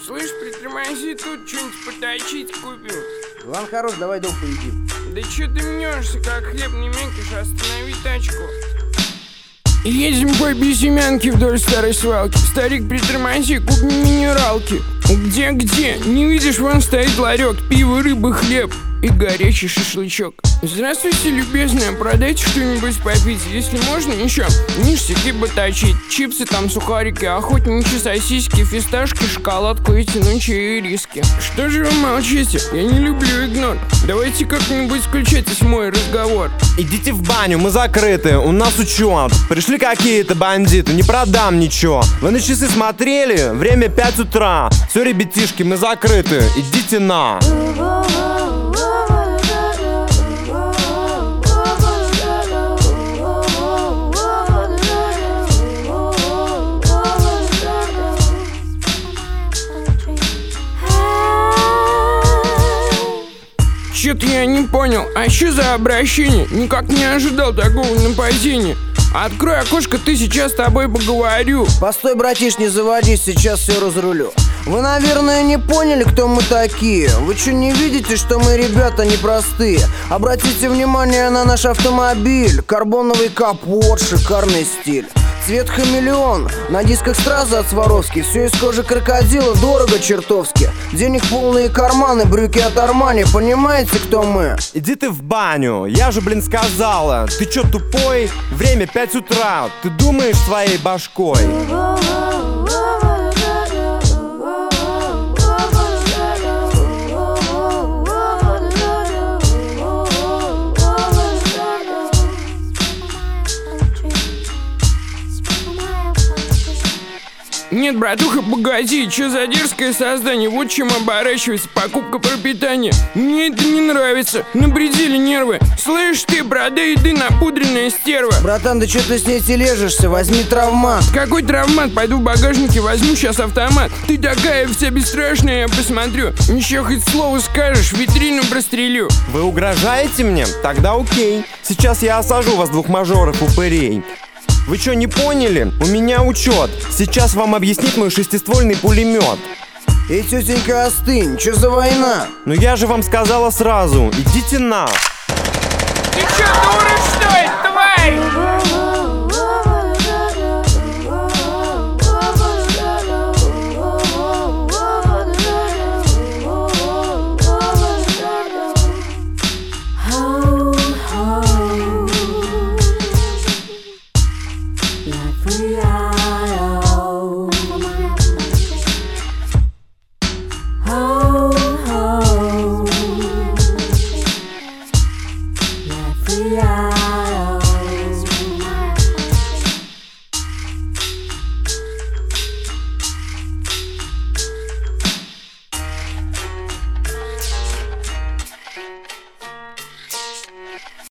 Слышь, притормози тут, что-нибудь поточить купим. Иван хорош, давай дом поедим. Да чё ты мнешься, как хлеб не мякиш, останови тачку. Едем по безымянке вдоль старой свалки. Старик, притормози, купим минералки. Где? Не видишь, вон стоит ларек. Пиво, рыба, хлеб и горячий шашлычок. Здравствуйте, любезная, продайте что-нибудь попить. Если можно, еще ништяки поточить. Чипсы, там сухарики, охотничьи сосиски, фисташки, шоколадку и тянучие ириски. Что же вы молчите? Я не люблю игнор. Давайте как-нибудь включайтесь в мой разговор. Идите в баню, мы закрыты, у нас учет. Пришли какие-то бандиты, не продам ничего. Вы на часы смотрели? Время 5 утра. Все, ребятишки, мы закрыты, идите на. Чё-то я не понял, а что за обращение? Никак не ожидал такого нападения. Открой окошко, ты сейчас с тобой поговорю. Постой, братиш, не заводись, сейчас все разрулю. Вы, наверное, не поняли, кто мы такие. Вы что, не видите, что мы ребята непростые? Обратите внимание на наш автомобиль. Карбоновый капот, шикарный стиль. Цвет хамелеон, на дисках стразы от Сваровски. Все из кожи крокодила, дорого чертовски. Денег полные карманы, брюки от Армани. Понимаете, кто мы? Иди ты в баню, я же, сказала. Ты чё, тупой? Время 5 утра, ты думаешь своей башкой? Нет, братуха, погоди, что за дерзкое создание? Вот чем оборачивается покупка пропитания. Мне это не нравится, на пределе нервы. Слышь ты, брода еды напудренная стерва. Братан, да что ты с ней тележишься? Возьми травмат. Какой травмат? Пойду в багажнике возьму сейчас автомат. Ты такая вся бесстрашная, я посмотрю. Еще хоть слово скажешь, витрину прострелю. Вы угрожаете мне? Тогда окей. Сейчас я осажу вас, двух мажоров упырей. Вы что, не поняли? У меня учет. Сейчас вам объяснит мой шестиствольный пулемет. Эй, тетенька, остынь, что за война? Ну я же вам сказала сразу, идите на.